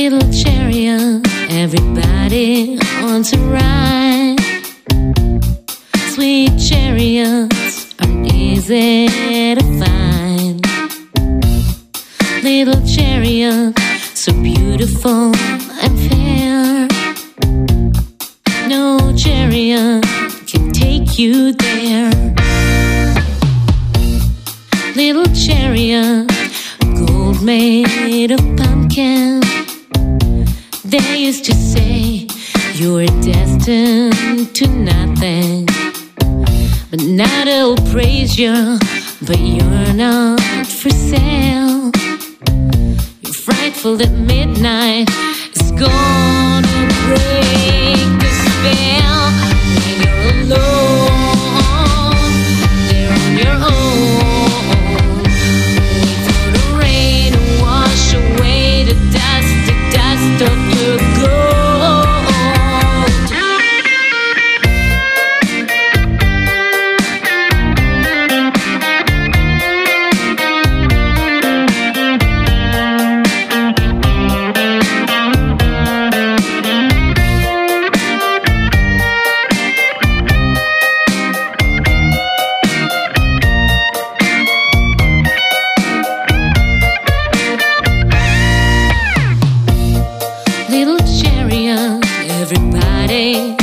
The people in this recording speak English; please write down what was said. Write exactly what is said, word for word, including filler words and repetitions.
Little chariot, everybody wants to ride. Sweet chariots aren't easy to find. Little chariot, so beautiful and fair. No chariot can take you there. Little chariot, gold made of pumpkin. They used to say you were destined to nothing, but now they'll praise you, but you're not for sale. You're frightful at midnight, it's gonna break the spell. When you're alone, there on your own, wait for the rain to wash away the dust, the dust of your gold. Little chariot, everybody